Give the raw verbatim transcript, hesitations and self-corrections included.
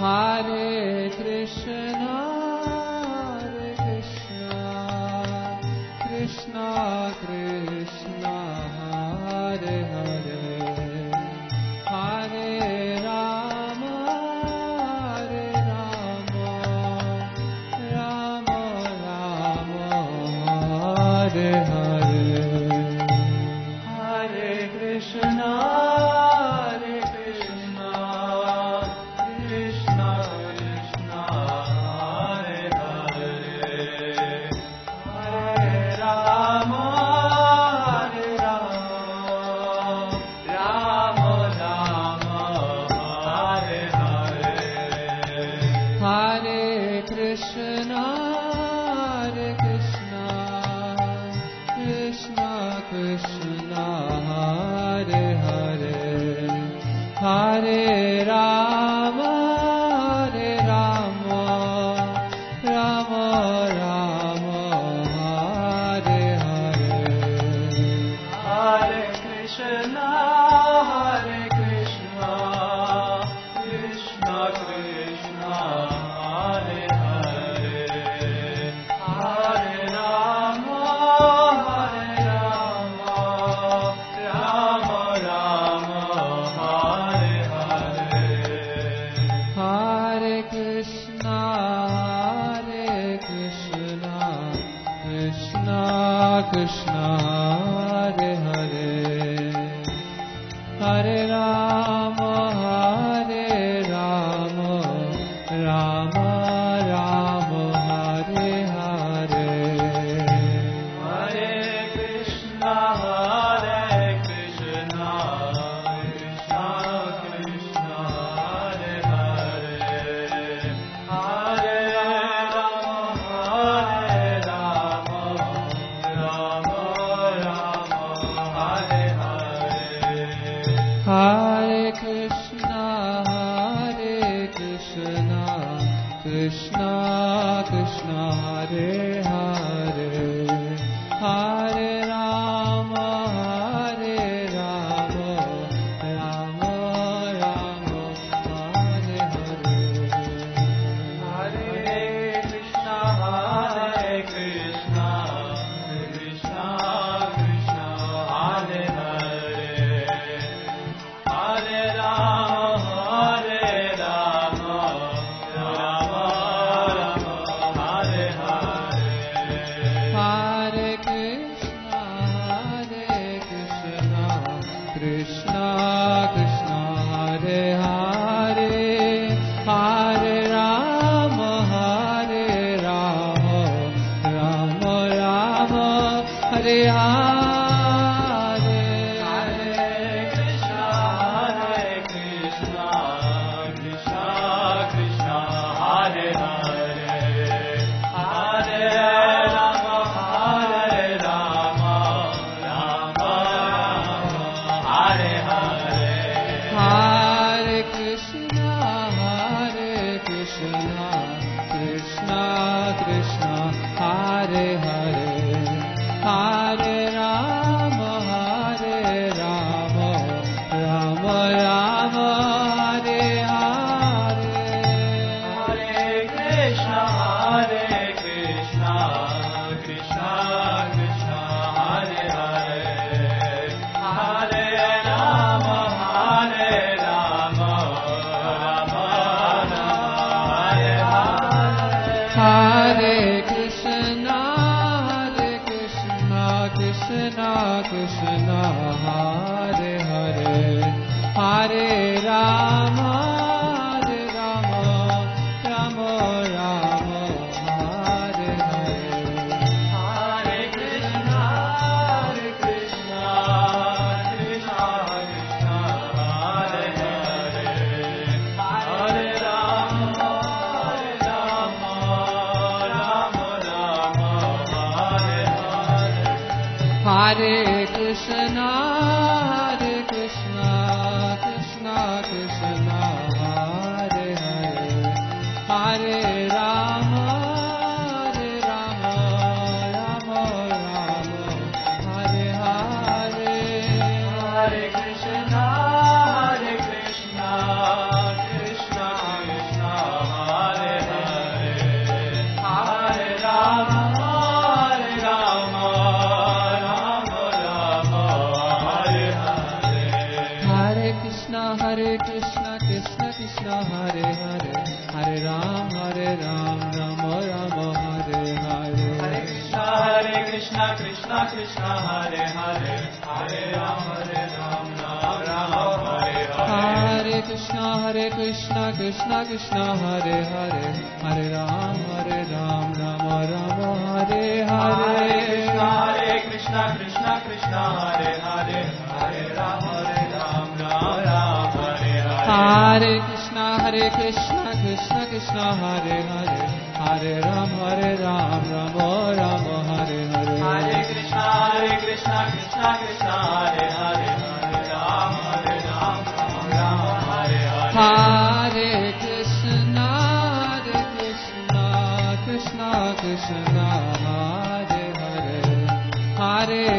Hare Krishna, Hare Krishna, Krishna Krishna, Hare Hare, Hare Rama, Hare Rama, Rama Rama, Hare Hare, Hare Krishna, Hare Krishna, Krishna Krishna, Hare Hare, Hare Rama, Hare Rama, Rama Rama, Hare Hare, Hare Krishna, Hare Krishna, Krishna Krishna, Hare Hare, Hare Rama, Hare Rama, Rama Rama, Hare Hare, Hare Krishna, Hare Krishna, Krishna Krishna, Hare Hare, Hare Rama, Hare Rama, Rama Rama, Hare Hare, Hare Krishna, Hare Krishna, Krishna Krishna, Hare Hare, Hare Rama, Hare Rama, Rama Rama, Hare Hare, Hare Krishna, Hare Krishna, Krishna Krishna, Hare Hare, Hare Rama, Hare Rama, Rama Rama, Hare Hare, Hare Krishna, Hare Krishna, Krishna Krishna, Hare Hare, Hare Rama, Hare Rama, Rama Rama, Hare Hare, Hare Krishna, Hare Krishna, Krishna Krishna, Hare Hare, Hare Rama, Hare Rama, Rama Rama, Hare Hare, Hare Krishna, Hare Krishna, Krishna Krishna, Hare Hare, Hare Rama, Hare Rama, Rama Rama, Hare Hare, Hare Krishna, Hare Krishna, Krishna Krishna, Hare Hare, Hare Rama, Hare Rama, Rama Rama, Hare Hare, Hare Krishna, Hare Krishna, Krishna Krishna, Hare Hare, Hare Rama, Hare Rama, Rama Rama, Hare Hare, Hare Krishna, Hare Krishna, Krishna Krishna, Hare Hare, Hare Rama, Hare Rama, Rama Rama, Hare Hare, Hare Krishna, Hare Krishna, Krishna Krishna, Hare Hare, Hare Rama, Hare Rama, Rama Rama, Hare Hare, Hare Krishna, Hare Krishna, Krishna Krishna, Hare Hare, Hare Rama, Hare Rama, Rama Rama, Hare Hare, Hare Krishna, Hare Krishna, Krishna Krishna, Hare Hare, Hare Rama, Hare Rama, Rama Rama, Hare Hare, Hare Krishna, Hare Krishna, Krishna Krishna, Krishna Krishna Krishna Hare Hare Hare Ram Hare Ram Ram Ram Hare Hare Hare Krishna Hare Krishna Krishna Krishna Hare Hare Hare Ram Hare Ram Ram Ram Hare Hare Hare Krishna Krishna Krishna Hare Hare Hare Ram Hare Ram Ram Ram Hare Hare Hare Krishna Hare Krishna Krishna Krishna Hare Hare Hare Ram Hare Ram Ram Ram Hare Hare Hare Krishna Hare Krishna Krishna Krishna Hare Hare Hare Ram Hare Ram Ram Ram Hare Hare Hare Krishna Hare Krishna Krishna Krishna Hare Hare Hare